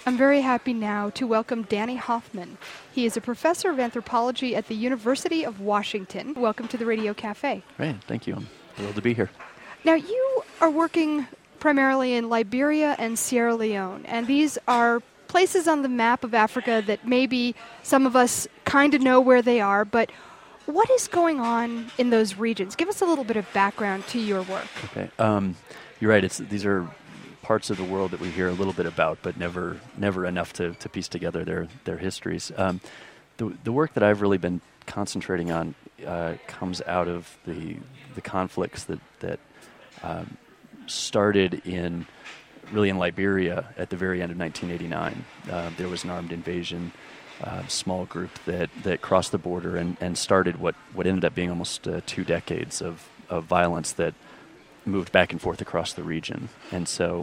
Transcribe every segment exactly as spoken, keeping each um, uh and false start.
I'm very happy now to welcome Danny Hoffman. He is a professor of anthropology at the University of Washington. Welcome to the Radio Cafe. Great, thank you. I'm thrilled to be here. Now, you are working primarily in Liberia and Sierra Leone, and these are places on the map of Africa that maybe some of us kind of know where they are, but what is going on in those regions? Give us a little bit of background to your work. Okay, um, you're right. It's these are parts of the world that we hear a little bit about, but never never enough to, to piece together their their histories. Um, the the work that I've really been concentrating on uh, comes out of the the conflicts that that um, started in really in Liberia at the very end of nineteen eighty-nine. Uh, there was an armed invasion, uh, small group that, that crossed the border and, and started what, what ended up being almost uh, two decades of, of violence that moved back and forth across the region. And so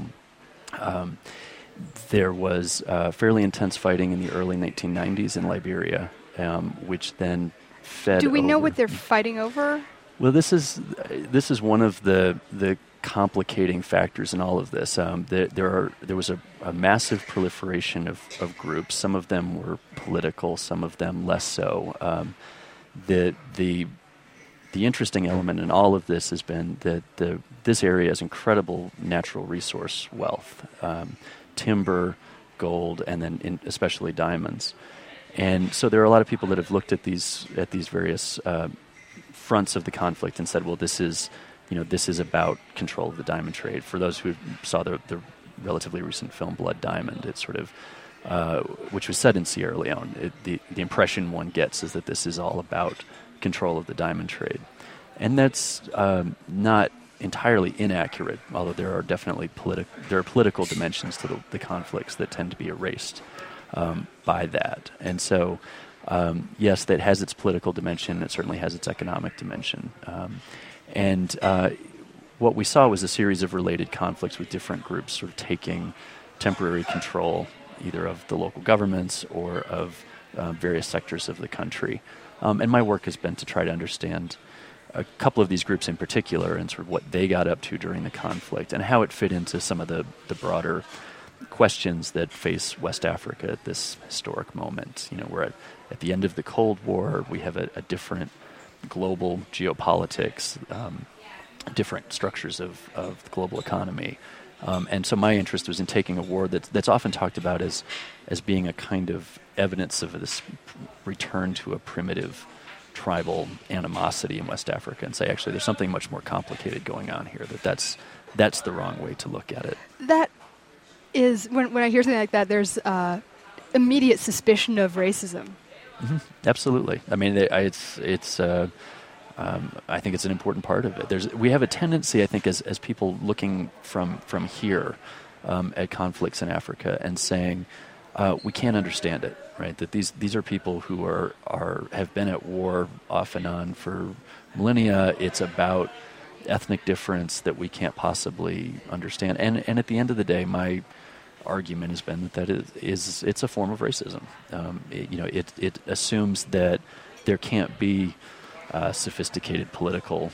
um, there was uh, fairly intense fighting in the early nineteen nineties in Liberia, um, which then fed Do we over. know what they're fighting over? Well, this is this is one of the the complicating factors in all of this. Um, there, there are there was a, a massive proliferation of, of groups. Some of them were political, some of them less so. Um, the the The interesting element in all of this has been that the, this area has incredible natural resource wealth, um, timber, gold, and then in, especially diamonds. And so there are a lot of people that have looked at these at these various uh, fronts of the conflict and said, well, this is, you know, this is about control of the diamond trade. For those who saw the, the relatively recent film Blood Diamond, it's sort of, uh, which was set in Sierra Leone. It, the the impression one gets is that this is all about control of the diamond trade. And that's um, not entirely inaccurate, although there are definitely politi- there are political dimensions to the, the conflicts that tend to be erased um, by that. And so, um, yes, that has its political dimension. It certainly has its economic dimension. Um, and uh, what we saw was a series of related conflicts with different groups sort of taking temporary control either of the local governments or of uh, various sectors of the country. Um, and my work has been to try to understand a couple of these groups in particular and sort of what they got up to during the conflict and how it fit into some of the, the broader questions that face West Africa at this historic moment. You know, we're at, at the end of the Cold War. We have a, a different global geopolitics, um, different structures of, of the global economy. Um, and so my interest was in taking a war that's, that's often talked about as as being a kind of evidence of this return to a primitive tribal animosity in West Africa and say, actually, there's something much more complicated going on here, that that's, that's the wrong way to look at it. That is, when, when I hear something like that, there's uh, immediate suspicion of racism. Mm-hmm. Absolutely. I mean, it, it's it's. Uh, um, I think it's an important part of it. There's we have a tendency, I think, as as people looking from from here um, at conflicts in Africa and saying uh, we can't understand it, right? That these these are people who are are have been at war off and on for millennia. It's about ethnic difference that we can't possibly understand. And and at the end of the day, my argument has been that that is, is it's a form of racism. Um, it, you know, it it assumes that there can't be uh, sophisticated political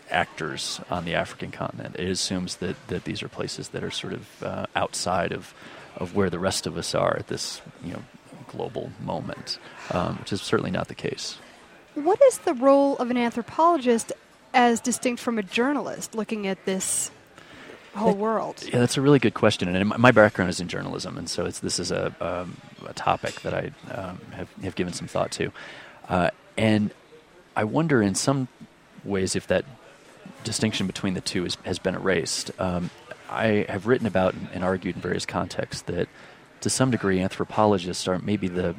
actors on the African continent. It assumes that, that these are places that are sort of uh, outside of, of where the rest of us are at this, you know, global moment, um, which is certainly not the case. What is the role of an anthropologist as distinct from a journalist looking at this whole world? Yeah, that's a really good question. And my background is in journalism, and so it's, this is a, um, a topic that I um, have, have given some thought to. Uh, and I wonder in some ways if that distinction between the two is, has been erased. Um, I have written about and, and argued in various contexts that to some degree anthropologists are maybe the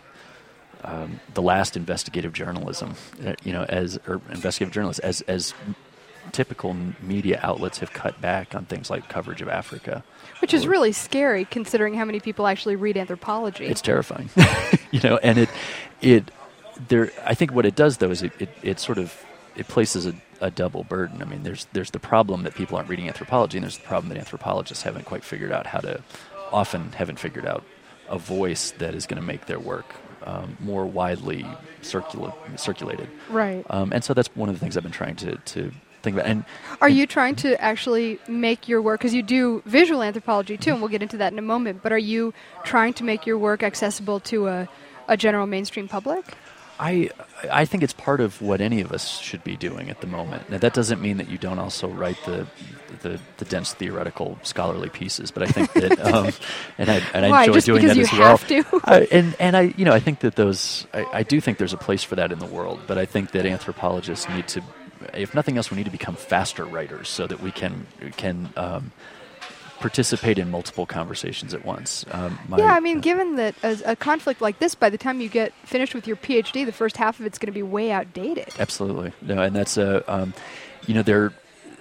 um, the last investigative journalism, uh, you know, as or investigative journalists, as as typical media outlets have cut back on things like coverage of Africa. Which is really scary considering how many people actually read anthropology. It's terrifying. you know, and it it there I think what it does though is it, it, it sort of it places a, a double burden. I mean, there's there's the problem that people aren't reading anthropology, and there's the problem that anthropologists haven't quite figured out how to often haven't figured out a voice that is going to make their work um, more widely circula- circulated. Right. Um, and so that's one of the things I've been trying to, to think about. And are and you trying to actually make your work, because you do visual anthropology too, and we'll get into that in a moment, but are you trying to make your work accessible to a, a general mainstream public? I I think it's part of what any of us should be doing at the moment. Now, that doesn't mean that you don't also write the the, the dense theoretical scholarly pieces, but I think that um, and I and I Why? enjoy Just doing because that you as well. have to? I, and and I you know I think that those I, I do think there's a place for that in the world, but I think that anthropologists need to, if nothing else, we need to become faster writers so that we can can. Um, participate in multiple conversations at once. Um, my, yeah, I mean, uh, given that as a conflict like this, by the time you get finished with your PhD, the first half of it's going to be way outdated. Absolutely. No, and that's a, um, you know, there.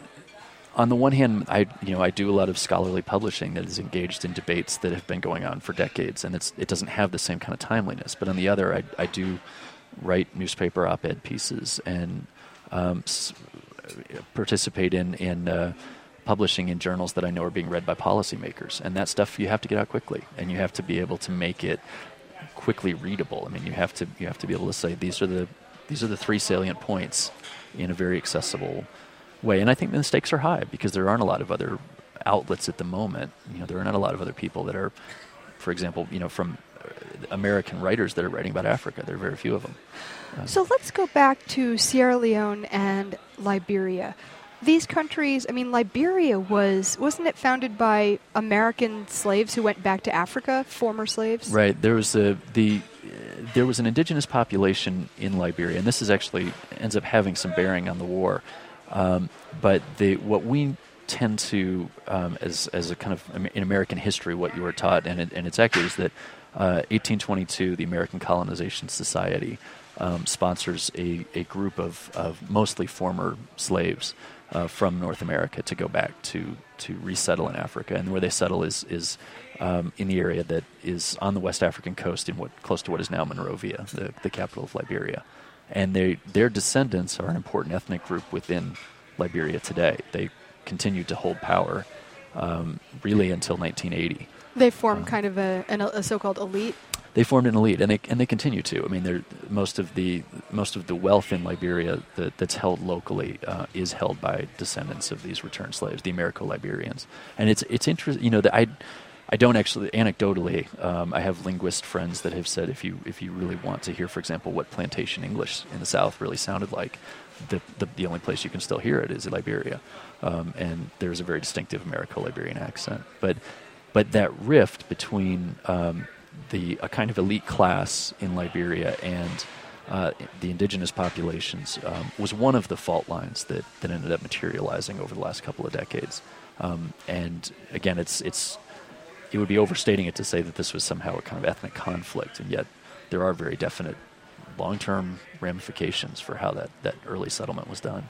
On the one hand, I you know I do a lot of scholarly publishing that is engaged in debates that have been going on for decades, and it's it doesn't have the same kind of timeliness. But on the other, I I do write newspaper op-ed pieces and um, s- participate in in. Uh, publishing in journals that I know are being read by policymakers, and that stuff you have to get out quickly, and you have to be able to make it quickly readable. I mean, you have to you have to be able to say these are the these are the three salient points in a very accessible way. And I think the stakes are high because there aren't a lot of other outlets at the moment. You know, there are not a lot of other people that are, for example, you know, from American writers that are writing about Africa. There are very few of them. Um, So let's go back to Sierra Leone and Liberia. These countries, I mean, Liberia was, wasn't it founded by American slaves who went back to Africa, former slaves? Right. There was a, the, uh, there was an indigenous population in Liberia, and this is actually ends up having some bearing on the war. Um, but the, what we tend to, um, as, as a kind of, in American history, what you were taught, and, it, and it's accurate, is that uh, eighteen twenty-two, the American Colonization Society um, sponsors a, a group of, of mostly former slaves Uh, from North America to go back to, to resettle in Africa, and where they settle is is um, in the area that is on the West African coast, in what close to what is now Monrovia, the, the capital of Liberia, and they their descendants are an important ethnic group within Liberia today. They continued to hold power um, really until nineteen eighty. They formed Um, kind of a, an, a so-called elite. They formed an elite, and they and they continue to. I mean, they're, most of the most of the wealth in Liberia that, that's held locally uh, is held by descendants of these returned slaves, the Americo-Liberians. And it's it's interesting, you know, that I I don't actually anecdotally. Um, I have linguist friends that have said if you if you really want to hear, for example, what plantation English in the South really sounded like, the the, the only place you can still hear it is in Liberia, um, and there's a very distinctive Americo-Liberian accent. But but that rift between um, the a kind of elite class in Liberia and uh, the indigenous populations um, was one of the fault lines that, that ended up materializing over the last couple of decades. Um, and again, it's it's it would be overstating it to say that this was somehow a kind of ethnic conflict, and yet there are very definite long-term ramifications for how that, that early settlement was done.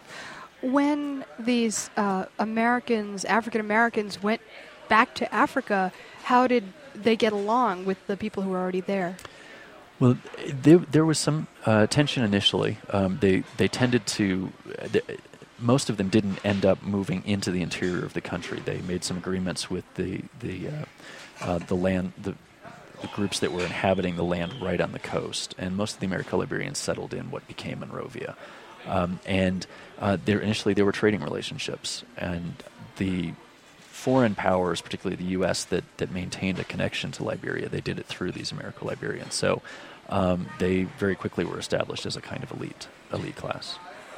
When these uh, Americans, African Americans, went back to Africa, how did they get along with the people who were already there? Well, there, there was some uh, tension initially. Um, they they tended to, uh, th- most of them didn't end up moving into the interior of the country. They made some agreements with the the uh, uh, the land the, the groups that were inhabiting the land right on the coast, and most of the Americo-Liberians settled in what became Monrovia. Um, and uh, there initially there were trading relationships, and the foreign powers, particularly the U S, that, that maintained a connection to Liberia, they did it through these Americo-Liberians. So um, they very quickly were established as a kind of elite elite class.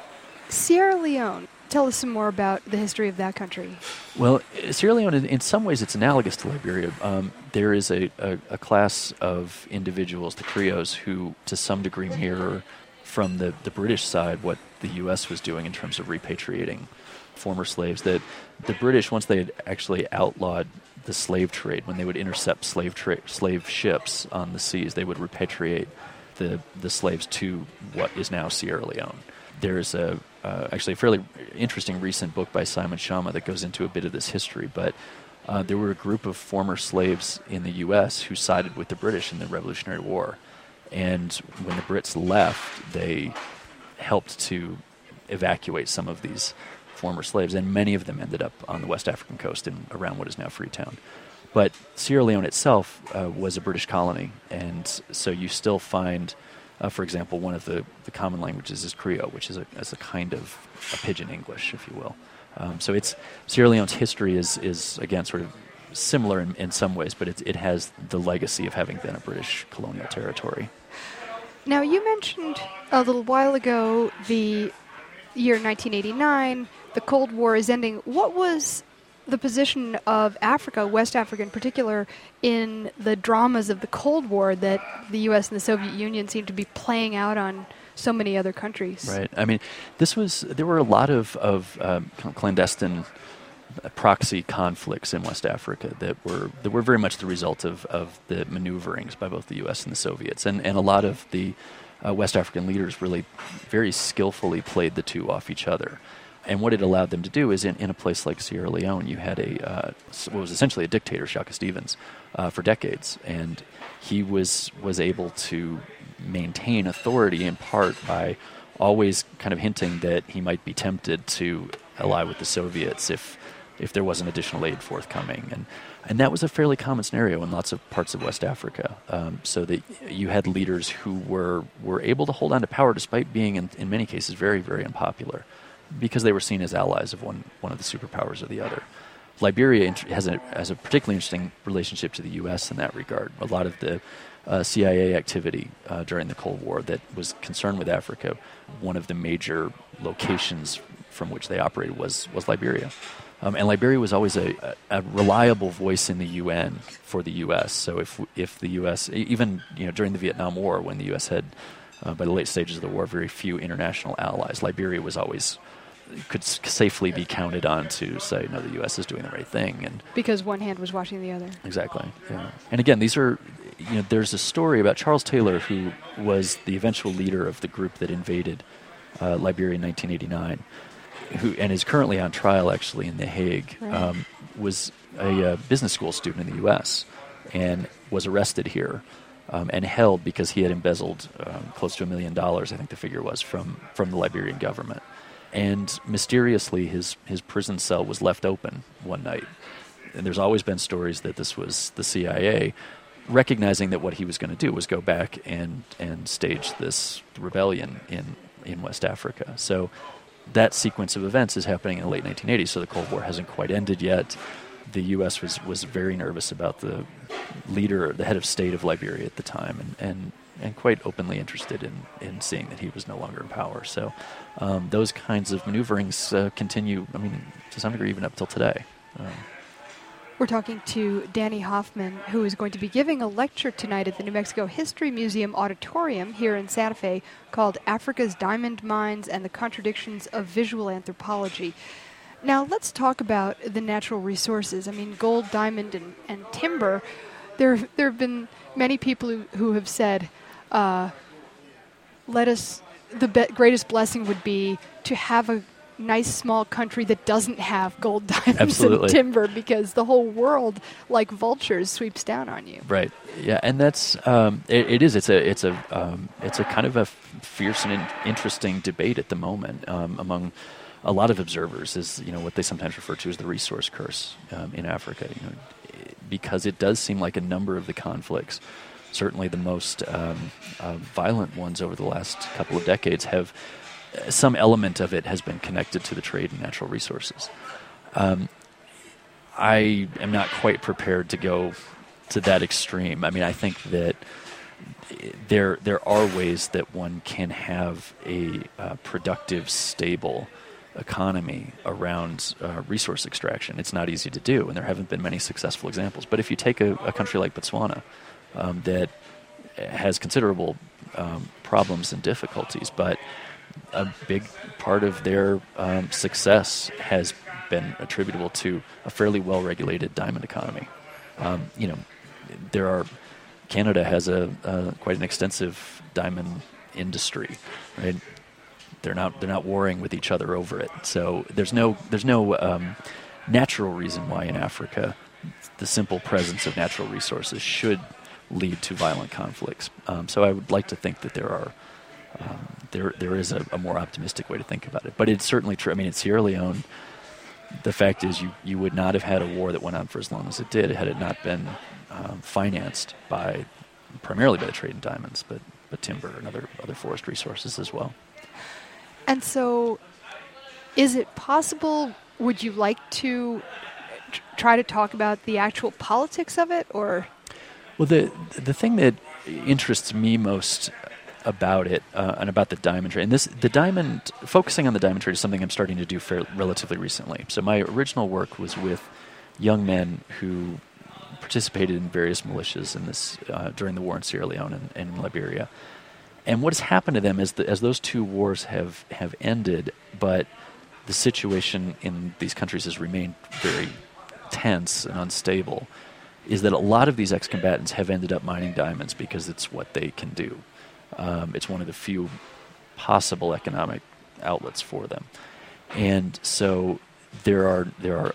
Sierra Leone. Tell us some more about the history of that country. Well, Sierra Leone, in, in some ways, it's analogous to Liberia. Um, there is a, a, a class of individuals, the Creoles, who to some degree mirror from the, the British side what the U S was doing in terms of repatriating former slaves. That the British, once they had actually outlawed the slave trade, when they would intercept slave tra- slave ships on the seas, they would repatriate the the slaves to what is now Sierra Leone. There's a uh, actually a fairly interesting recent book by Simon Schama that goes into a bit of this history, but uh, there were a group of former slaves in the U S who sided with the British in the Revolutionary War, and when the Brits left, they helped to evacuate some of these former slaves, and many of them ended up on the West African coast and around what is now Freetown. But Sierra Leone itself uh, was a British colony, and so you still find Uh, for example, one of the, the common languages is Creole, which is a, is a kind of a pidgin English, if you will. Um, so it's Sierra Leone's history is, is again, sort of similar in, in some ways, but it, it has the legacy of having been a British colonial territory. Now, you mentioned a little while ago the year nineteen eighty-nine, the Cold War is ending. What was the position of Africa, West Africa in particular, in the dramas of the Cold War that the U S and the Soviet Union seemed to be playing out on so many other countries? Right. I mean, this was, there were a lot of, of um, clandestine proxy conflicts in West Africa that were that were very much the result of, of the maneuverings by both the U S and the Soviets. And, and a lot of the uh, West African leaders really very skillfully played the two off each other. And what it allowed them to do is in, in a place like Sierra Leone, you had a uh, what was essentially a dictator, Shaka Stevens, uh, for decades. And he was was able to maintain authority in part by always kind of hinting that he might be tempted to ally with the Soviets if if there wasn't additional aid forthcoming. And and that was a fairly common scenario in lots of parts of West Africa. Um, so that you had leaders who were, were able to hold on to power despite being, in, in many cases, very, very unpopular because they were seen as allies of one, one of the superpowers or the other. Liberia has a, has a particularly interesting relationship to the U S in that regard. A lot of the uh, C I A activity uh, during the Cold War that was concerned with Africa, one of the major locations from which they operated was, was Liberia. Um, and Liberia was always a, a reliable voice in the U N for the U S. So if if the U S, even you know during the Vietnam War, when the U S had, uh, by the late stages of the war, very few international allies, Liberia was always, could safely be counted on to say, no, the U S is doing the right thing. And because one hand was washing the other. Exactly. Yeah. And again, these are, you know, there's a story about Charles Taylor, who was the eventual leader of the group that invaded uh, Liberia in nineteen eighty-nine. Who and is currently on trial actually in The Hague, right. um, was a uh, business school student in the U S and was arrested here um, and held because he had embezzled um, close to a million dollars, I think the figure was, from, from the Liberian government. And mysteriously, his, his prison cell was left open one night. And there's always been stories that this was the C I A, recognizing that what he was going to do was go back and, and stage this rebellion in, in West Africa. So that sequence of events is happening in the late nineteen eighties, so the Cold War hasn't quite ended yet. The U S was, was very nervous about the leader, the head of state of Liberia at the time, and, and, and quite openly interested in, in seeing that he was no longer in power. So um, those kinds of maneuverings uh, continue, I mean, to some degree, even up till today. Um, We're talking to Danny Hoffman, who is going to be giving a lecture tonight at the New Mexico History Museum Auditorium here in Santa Fe called Africa's Diamond Mines and the Contradictions of Visual Anthropology. Now, let's talk about the natural resources. I mean, gold, diamond, and, and timber. There, there have been many people who, who have said, uh, let us, the be- greatest blessing would be to have a nice small country that doesn't have gold, diamonds, Absolutely. and timber, because the whole world, like vultures, sweeps down on you. Right. Yeah, and that's um, it, it is. It's a it's a um, it's a kind of a fierce and in- interesting debate at the moment um, among a lot of observers. Is you know what they sometimes refer to as the resource curse um, in Africa. You know, because it does seem like a number of the conflicts, certainly the most um, uh, violent ones over the last couple of decades, have some element of it has been connected to the trade in natural resources. Um, I am not quite prepared to go to that extreme. I mean, I think that there there are ways that one can have a uh, productive, stable economy around uh, resource extraction. It's not easy to do, and there haven't been many successful examples. But if you take a, a country like Botswana um, that has considerable um, problems and difficulties, but a big part of their um, success has been attributable to a fairly well-regulated diamond economy. Um, you know, there are Canada has a uh, quite an extensive diamond industry, right? They're not they're not warring with each other over it. So there's no there's no um, natural reason why in Africa the simple presence of natural resources should lead to violent conflicts. Um, so I would like to think that there are. Um, there, there is a, a more optimistic way to think about it, but it's certainly true. I mean, in Sierra Leone, the fact is, you, you would not have had a war that went on for as long as it did had it not been um, financed by primarily by the trade in diamonds, but but timber and other other forest resources as well. And so, is it possible? Would you like to t- try to talk about the actual politics of it, or? Well, the the thing that interests me most about it uh, and about the diamond trade, and this the diamond focusing on the diamond trade is something I'm starting to do fairly, relatively recently. So my original work was with young men who participated in various militias in this uh, during the war in Sierra Leone and, and in Liberia. And what has happened to them is that as those two wars have, have ended, but the situation in these countries has remained very tense and unstable, is that a lot of these ex-combatants have ended up mining diamonds because it's what they can do. Um, it's one of the few possible economic outlets for them. And so there are there are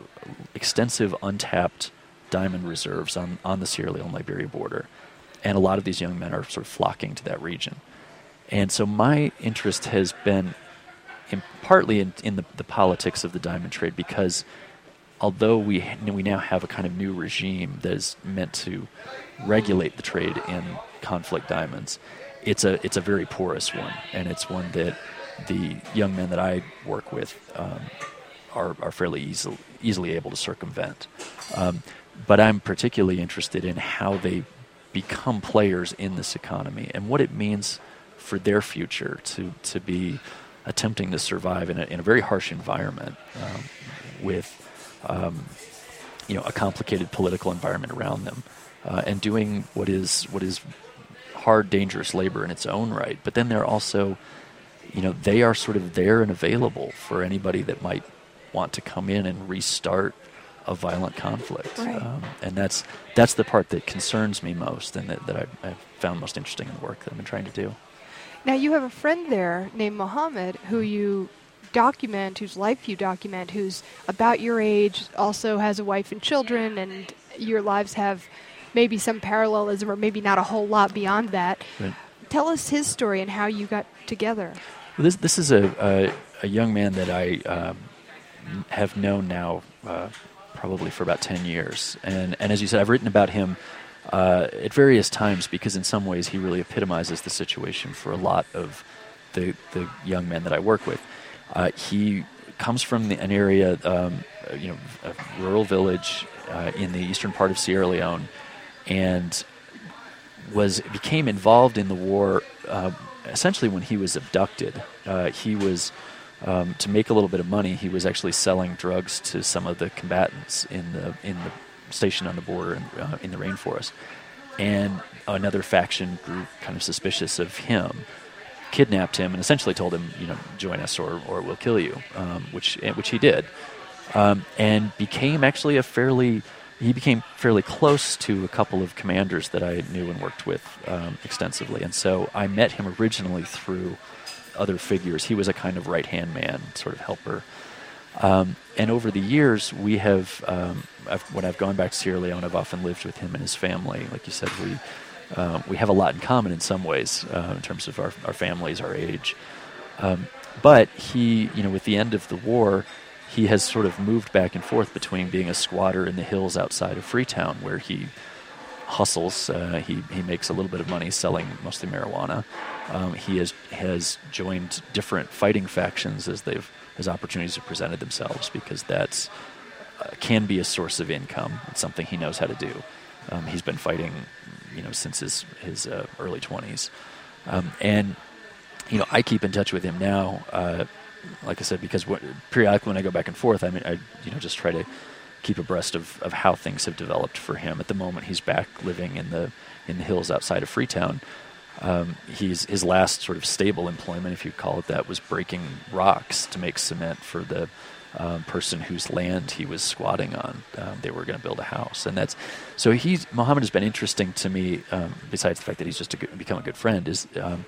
extensive untapped diamond reserves on, on the Sierra Leone-Liberia border. And a lot of these young men are sort of flocking to that region. And so my interest has been in, partly in, in the, the politics of the diamond trade, because although we we now have a kind of new regime that is meant to regulate the trade in conflict diamonds, it's a it's a very porous one, and it's one that the young men that I work with um, are are fairly easily easily able to circumvent. Um, but I'm particularly interested in how they become players in this economy and what it means for their future to to be attempting to survive in a in a very harsh environment um, with um, you know a complicated political environment around them uh, and doing what is what is hard, dangerous labor in its own right. But then they're also you know they are sort of there and available for anybody that might want to come in and restart a violent conflict. Right. Um, and that's that's the part that concerns me most and that, that I, I've found most interesting in the work that I've been trying to do. Now, you have a friend there named Mohammed who you document, whose life you document, who's about your age, also has a wife and children, and your lives have maybe some parallelism or maybe not a whole lot beyond that. Right. Tell us his story and how you got together. Well, this this is a, a, a young man that I um, have known now uh, probably for about ten years. And, and as you said, I've written about him uh, at various times because in some ways he really epitomizes the situation for a lot of the, the young men that I work with. Uh, he comes from the, an area, um, you know, a rural village uh, in the eastern part of Sierra Leone, and was became involved in the war uh, essentially when he was abducted. Uh, he was... Um, to make a little bit of money, he was actually selling drugs to some of the combatants in the in the station on the border in, uh, in the rainforest. And another faction grew kind of suspicious of him, kidnapped him, and essentially told him, you know, join us or, or we'll kill you, um, which which he did, um, and became actually a fairly he became fairly close to a couple of commanders that I knew and worked with um, extensively. And so I met him originally through other figures. He was a kind of right-hand man, sort of helper. Um, and over the years, we have, um, I've, when I've gone back to Sierra Leone, I've often lived with him and his family. Like you said, we um, we have a lot in common in some ways uh, in terms of our, our families, our age. Um, but he, you know, with the end of the war, he has sort of moved back and forth between being a squatter in the hills outside of Freetown, where he hustles. Uh, he he makes a little bit of money selling mostly marijuana. Um, he has has joined different fighting factions as they've as opportunities have presented themselves, because that's uh, can be a source of income. It's something he knows how to do. Um, he's been fighting, you know, since his his uh, early twenties, um, and you know I keep in touch with him now. Uh, like I said, because what, periodically when I go back and forth, I mean, I you know just try to keep abreast of, of how things have developed for him. At the moment, he's back living in the in the hills outside of Freetown. Um, he's his last sort of stable employment, if you call it that, was breaking rocks to make cement for the um, person whose land he was squatting on. Um, they were going to build a house, and that's so. He's Mohammed has been interesting to me. Um, besides the fact that he's just a good, become a good friend, is um,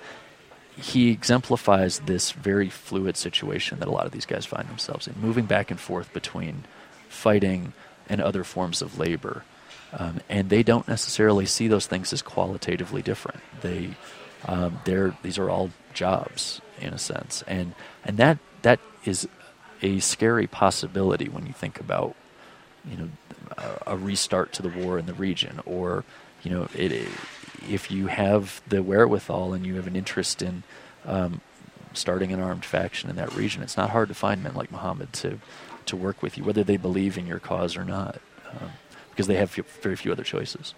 he exemplifies this very fluid situation that a lot of these guys find themselves in, moving back and forth between fighting and other forms of labor. Um, and they don't necessarily see those things as qualitatively different. They, um, they're these are all jobs in a sense, and and that that is a scary possibility when you think about, you know, a, a restart to the war in the region, or you know, it, it if you have the wherewithal and you have an interest in um, starting an armed faction in that region, it's not hard to find men like Muhammad to to work with you, whether they believe in your cause or not, um, because they have f- very few other choices.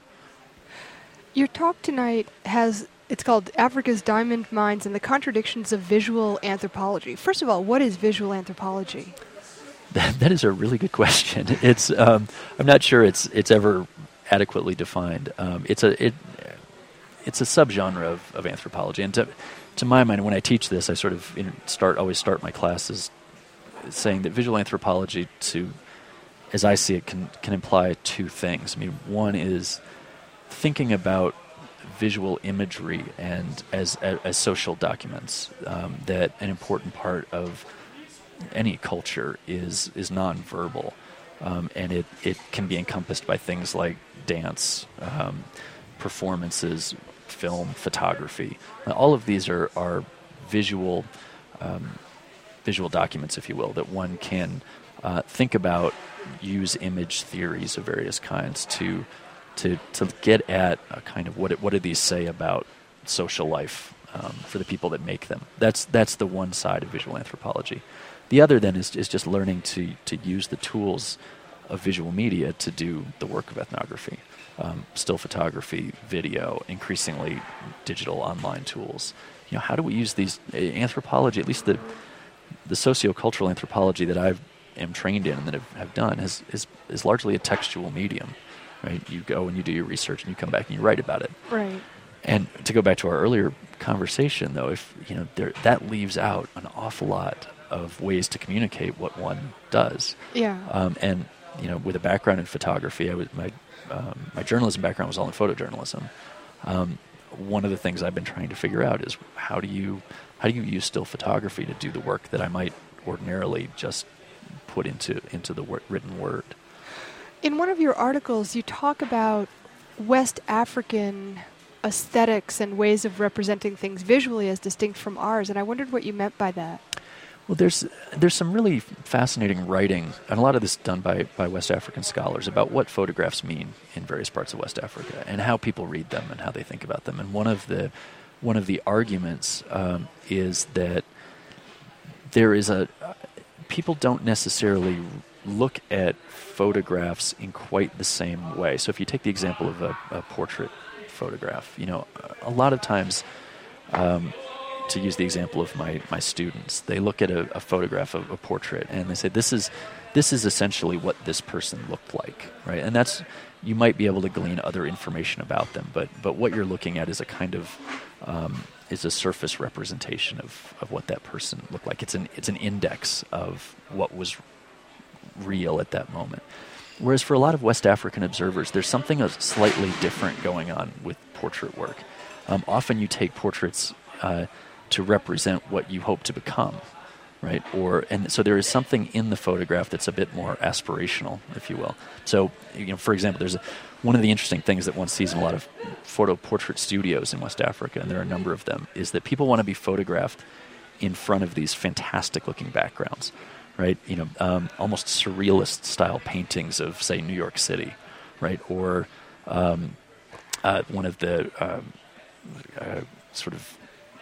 Your talk tonight has, it's called Africa's Diamond Mines and the Contradictions of Visual Anthropology. First of all, what is visual anthropology? That, that is a really good question. It's um, I'm not sure it's it's ever adequately defined. Um, it's a it it's a subgenre of, of anthropology, and to to my mind, when I teach this, I sort of you know, start always start my classes saying that visual anthropology, to as I see it, can can imply two things. I mean, one is thinking about visual imagery and as as, as social documents. Um, that an important part of any culture is is nonverbal, um, and it, it can be encompassed by things like dance, um, performances, film, photography. Now, all of these are are visual um, visual documents, if you will, that one can uh, think about, use image theories of various kinds to to to get at a kind of what it, what do these say about social life um, for the people that make them. That's that's the one side of visual anthropology. The other then is, is just learning to, to use the tools of visual media to do the work of ethnography. Um, still photography, video, increasingly digital online tools. You know, how do we use these uh, anthropology, at least the the sociocultural anthropology that I am trained in and that I've, have done is, is is largely a textual medium, right? You go and you do your research and you come back and you write about it. Right. And to go back to our earlier conversation, though, if you know there, that leaves out an awful lot of ways to communicate what one does. Yeah. Um, and you know, with a background in photography, I was my um, my journalism background was all in photojournalism. Um, one of the things I've been trying to figure out is how do you how do you use still photography to do the work that I might ordinarily just put into into the wor- written word. In one of your articles, you talk about West African aesthetics and ways of representing things visually as distinct from ours, and I wondered what you meant by that. Well, there's there's some really fascinating writing, and a lot of this done by, by West African scholars, about what photographs mean in various parts of West Africa and how people read them and how they think about them. And one of the one of the arguments um, is that there is a uh, people don't necessarily look at photographs in quite the same way. So if you take the example of a, a portrait photograph, you know, a lot of times. Um, to use the example of my, my students, they look at a, a photograph of a portrait and they say, this is this is essentially what this person looked like, right? And that's, you might be able to glean other information about them, but but what you're looking at is a kind of, um, is a surface representation of, of what that person looked like. It's an it's an index of what was real at that moment. Whereas for a lot of West African observers, there's something slightly different going on with portrait work. Um, often you take portraits uh, to represent what you hope to become, right? Or and so there is something in the photograph that's a bit more aspirational, if you will. So, you know, for example, there's a, one of the interesting things that one sees in a lot of photo portrait studios in West Africa, and there are a number of them, is that people want to be photographed in front of these fantastic-looking backgrounds, right? You know, um, almost surrealist style paintings of, say, New York City, right? Or um, uh, one of the um, uh, sort of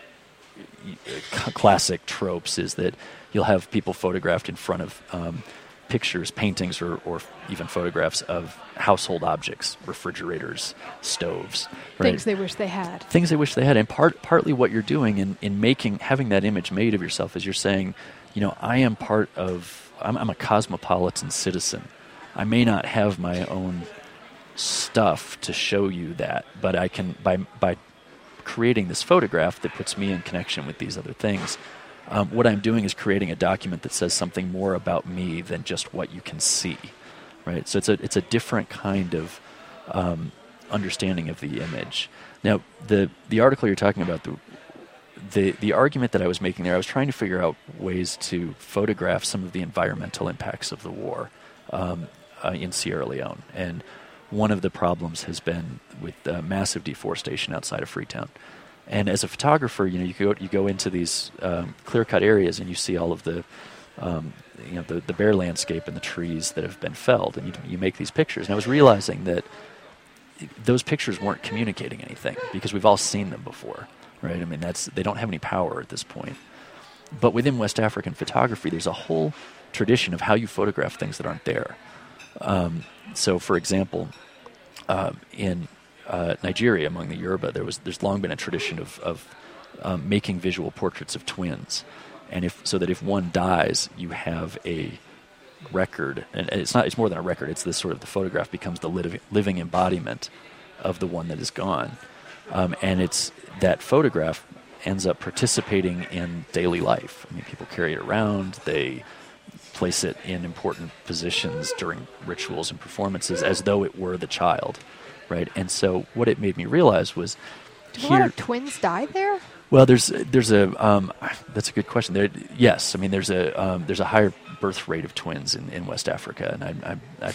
classic tropes is that you'll have people photographed in front of um, pictures, paintings, or, or even photographs of household objects, refrigerators, stoves. Right? Things they wish they had. Things they wish they had. And part, partly what you're doing in, in making, having that image made of yourself is you're saying, you know, I am part of, I'm, I'm a cosmopolitan citizen. I may not have my own stuff to show you that, but I can, by by creating this photograph that puts me in connection with these other things, um, what I'm doing is creating a document that says something more about me than just what you can see, right? So it's a it's a different kind of um, understanding of the image. Now, the the article you're talking about, the, the the argument that I was making there, I was trying to figure out ways to photograph some of the environmental impacts of the war um, uh, in Sierra Leone, and one of the problems has been with uh, massive deforestation outside of Freetown. And as a photographer, you know, you go you go into these um, clear-cut areas and you see all of the, um, you know, the, the bare landscape and the trees that have been felled, and you, you make these pictures. And I was realizing that those pictures weren't communicating anything because we've all seen them before, right? I mean, that's they don't have any power at this point. But within West African photography, there's a whole tradition of how you photograph things that aren't there. Um, so, for example, uh, in uh, Nigeria, among the Yoruba, there was there's long been a tradition of, of um, making visual portraits of twins, and if so that if one dies, you have a record, and it's not it's more than a record. It's this sort of the photograph becomes the living, living embodiment of the one that is gone, um, and it's that photograph ends up participating in daily life. I mean, people carry it around. They place it in important positions during rituals and performances as though it were the child, right? And so what it made me realize was Do here, a lot of twins die there? Well, there's there's a um, that's a good question. There, yes, I mean there's a um, there's a higher birth rate of twins in, in West Africa, and I, I, I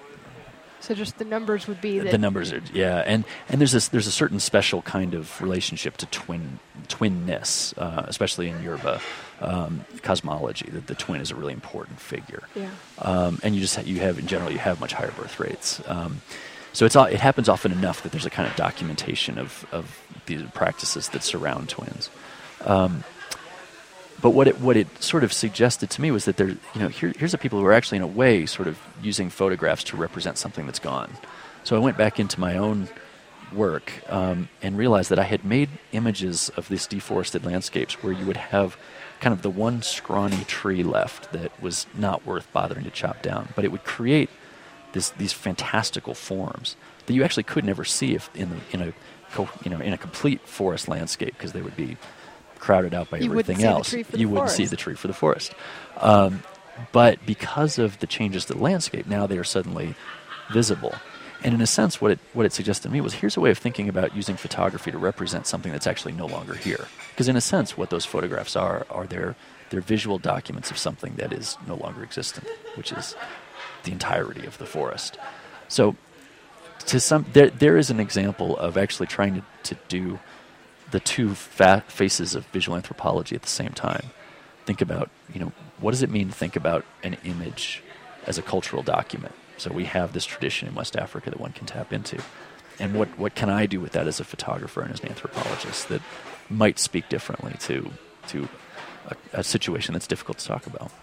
so just the numbers would be that the numbers are yeah, and, and there's this there's a certain special kind of relationship to twin twinness, uh, especially in Yoruba um, cosmology. That the twin is a really important figure, yeah. um, and you just ha- you have in general you have much higher birth rates. Um, So it's it happens often enough that there's a kind of documentation of, of these practices that surround twins. Um, but what it what it sort of suggested to me was that there, you know, here, here's a people who are actually in a way sort of using photographs to represent something that's gone. So I went back into my own work um, and realized that I had made images of these deforested landscapes where you would have kind of the one scrawny tree left that was not worth bothering to chop down, but it would create This, these fantastical forms that you actually could never see if in the, in a co- you know in a complete forest landscape because they would be crowded out by you everything wouldn't else. See the tree for you the wouldn't forest. see the tree for the forest. Um, but because of the changes to the landscape, now they are suddenly visible. And in a sense, what it what it suggested to me was here's a way of thinking about using photography to represent something that's actually no longer here. Because in a sense, what those photographs are are their they're visual documents of something that is no longer existent, which is the entirety of the forest. So to some there there is an example of actually trying to, to do the two fa- faces of visual anthropology at the same time. Think about, you know, what does it mean to think about an image as a cultural document? So we have this tradition in West Africa that one can tap into. And what, what can I do with that as a photographer and as an anthropologist that might speak differently to to a, a situation that's difficult to talk about?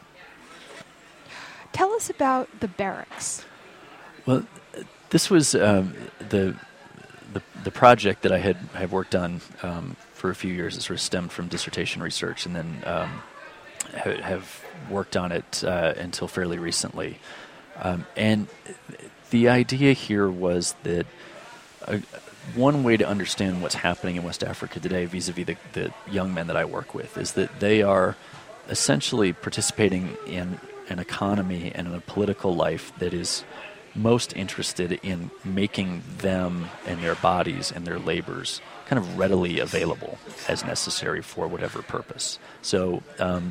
Tell us about the barracks. Well, this was um, the, the the project that I had have worked on um, for a few years. It sort of stemmed from dissertation research, and then um, ha- have worked on it uh, until fairly recently. Um, and the idea here was that uh, one way to understand what's happening in West Africa today, vis-a-vis the, the young men that I work with, is that they are essentially participating in an economy and in a political life that is most interested in making them and their bodies and their labors kind of readily available as necessary for whatever purpose. So um,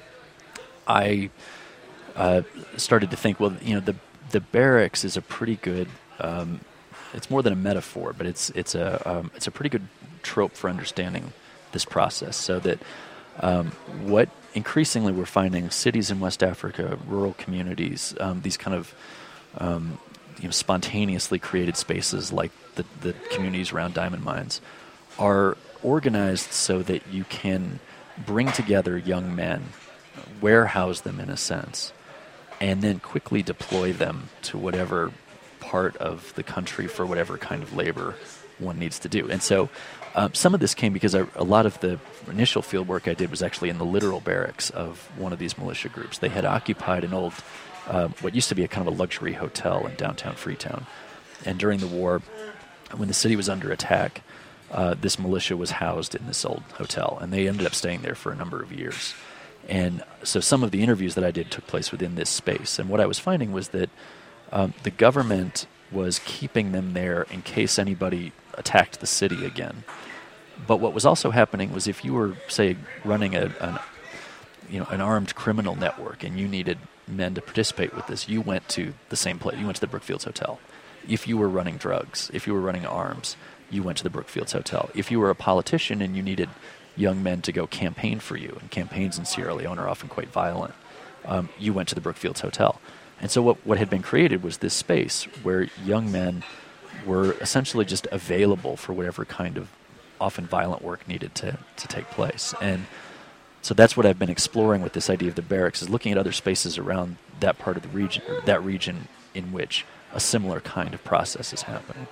I uh, started to think, well, you know, the the barracks is a pretty good. Um, it's more than a metaphor, but it's it's a um, it's a pretty good trope for understanding this process. So that um, what increasingly we're finding cities in West Africa, rural communities, um, these kind of um, you know, spontaneously created spaces like the, the communities around diamond mines are organized so that you can bring together young men, warehouse them in a sense, and then quickly deploy them to whatever part of the country for whatever kind of labor one needs to do. And so um, some of this came because I, a lot of the initial field work I did was actually in the literal barracks of one of these militia groups. They had occupied an old, uh, what used to be a kind of a luxury hotel in downtown Freetown. And during the war, when the city was under attack, uh, this militia was housed in this old hotel, and they ended up staying there for a number of years. And so some of the interviews that I did took place within this space. And what I was finding was that um, the government was keeping them there in case anybody attacked the city again. But what was also happening was if you were, say, running a, an, you know, an armed criminal network and you needed men to participate with this, you went to the same place. You went to the Brookfields Hotel. If you were running drugs, if you were running arms, you went to the Brookfields Hotel. If you were a politician and you needed young men to go campaign for you, and campaigns in Sierra Leone are often quite violent, um, you went to the Brookfields Hotel. And so what, what had been created was this space where young men were essentially just available for whatever kind of often violent work needed to, to take place. And so that's what I've been exploring with this idea of the barracks, is looking at other spaces around that part of the region, or that region in which a similar kind of process is happening.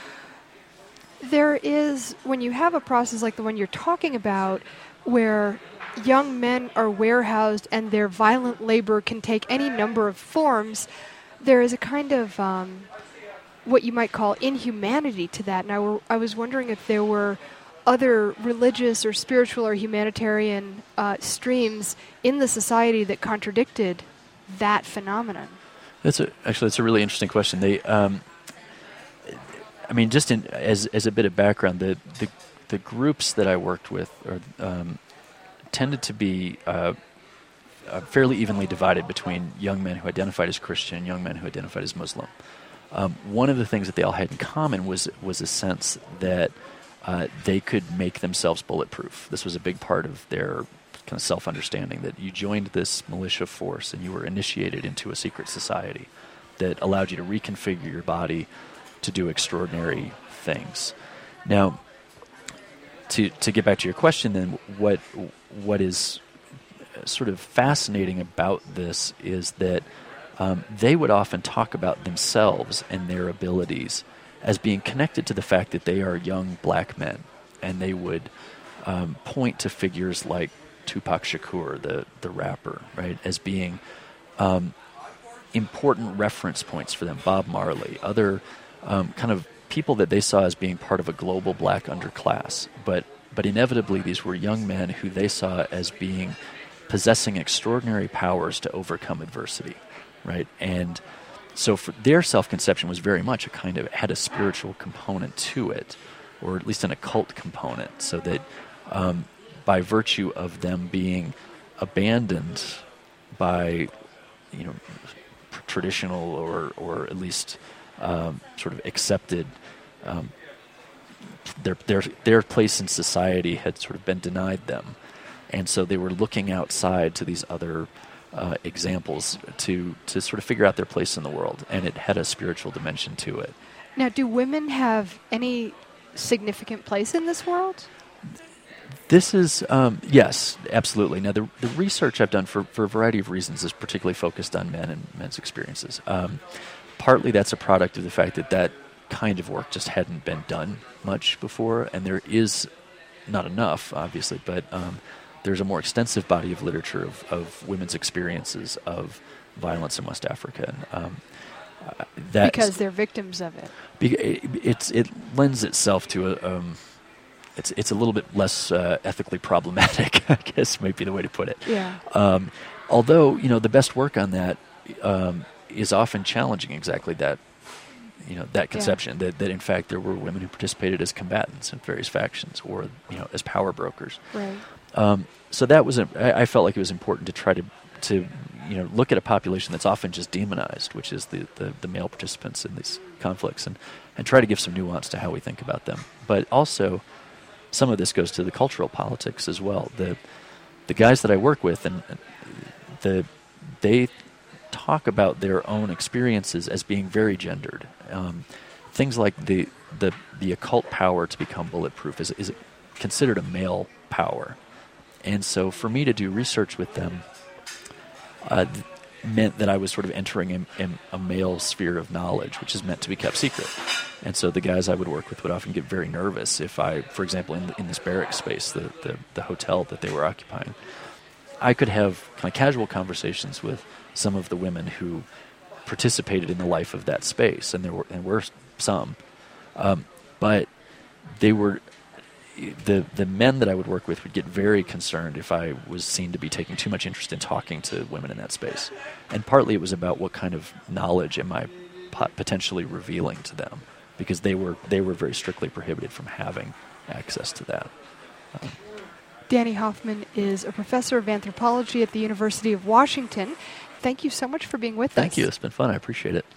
There is, when you have a process like the one you're talking about, where young men are warehoused and their violent labor can take any number of forms, there is a kind of um, what you might call inhumanity to that. And I, were, I was wondering if there were other religious or spiritual or humanitarian uh, streams in the society that contradicted that phenomenon. That's a, actually that's a really interesting question. They, um, I mean, just in, as as a bit of background, the the, the groups that I worked with are, um, tended to be uh, uh, fairly evenly divided between young men who identified as Christian and young men who identified as Muslim. Um, one of the things that they all had in common was was a sense that uh, they could make themselves bulletproof. This was a big part of their kind of self-understanding, that you joined this militia force and you were initiated into a secret society that allowed you to reconfigure your body to do extraordinary things. Now, to to get back to your question, then, what what is sort of fascinating about this is that um, they would often talk about themselves and their abilities as being connected to the fact that they are young black men, and they would um, point to figures like Tupac Shakur, the the rapper, right, as being um, important reference points for them. Bob Marley, other um, kind of people that they saw as being part of a global black underclass, but but inevitably these were young men who they saw as being possessing extraordinary powers to overcome adversity, right? And so for their self-conception was very much a kind of, had a spiritual component to it, or at least an occult component, so that um, by virtue of them being abandoned by, you know, traditional or or at least um, sort of accepted, um, their their their place in society had sort of been denied them, and so they were looking outside to these other uh, examples to to sort of figure out their place in the world, and it had a spiritual dimension to it. Now, do women have any significant place in this world? This is, um, yes, absolutely. Now, the the research I've done for, for a variety of reasons is particularly focused on men and men's experiences. Um, partly that's a product of the fact that that kind of work just hadn't been done much before, and there is not enough, obviously, but um, there's a more extensive body of literature of, of women's experiences of violence in West Africa. And, um, uh, because they're victims of it. Be, it, it's, it lends itself to a... Um, It's it's a little bit less uh, ethically problematic, I guess, might be the way to put it. Yeah. Um, although, you know, the best work on that um, is often challenging exactly that, you know, that conception, yeah. that, that in fact there were women who participated as combatants in various factions, or, you know, as power brokers. Right. Um, so that was, a, I, I felt like it was important to try to, to, you know, look at a population that's often just demonized, which is the, the, the male participants in these conflicts, and, and try to give some nuance to how we think about them. But also, some of this goes to the cultural politics as well. The the guys that I work with, and the they talk about their own experiences as being very gendered. Um, things like the, the the occult power to become bulletproof is is considered a male power, and so for me to do research with them uh, th- meant that I was sort of entering a, a male sphere of knowledge, which is meant to be kept secret. And so the guys I would work with would often get very nervous if I, for example, in, the, in this barrack space, the, the, the hotel that they were occupying, I could have kind of casual conversations with some of the women who participated in the life of that space, and there were, and were some. Um, but they were... The the men that I would work with would get very concerned if I was seen to be taking too much interest in talking to women in that space. And partly it was about what kind of knowledge am I pot- potentially revealing to them, because they were they were very strictly prohibited from having access to that. Um, Danny Hoffman is a professor of anthropology at the University of Washington. Thank you so much for being with thank us. you. It's been fun. I appreciate it.